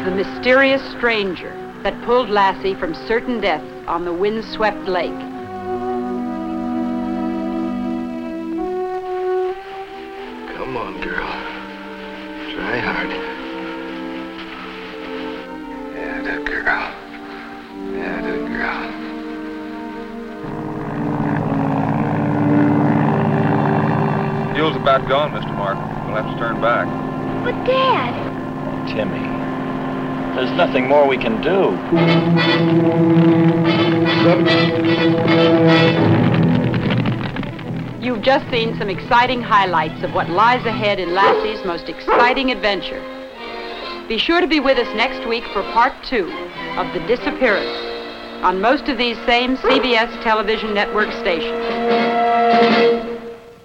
the mysterious stranger that pulled Lassie from certain death on the windswept lake. Come on, girl. Try hard. Yeah, good girl. Yeah, good girl. Fuel's about gone, Mr. Martin. We'll have to turn back. But, Dad... Timmy, there's nothing more we can do. You've just seen some exciting highlights of what lies ahead in Lassie's most exciting adventure. Be sure to be with us next week for part 2 of The Disappearance on most of these same CBS television network stations.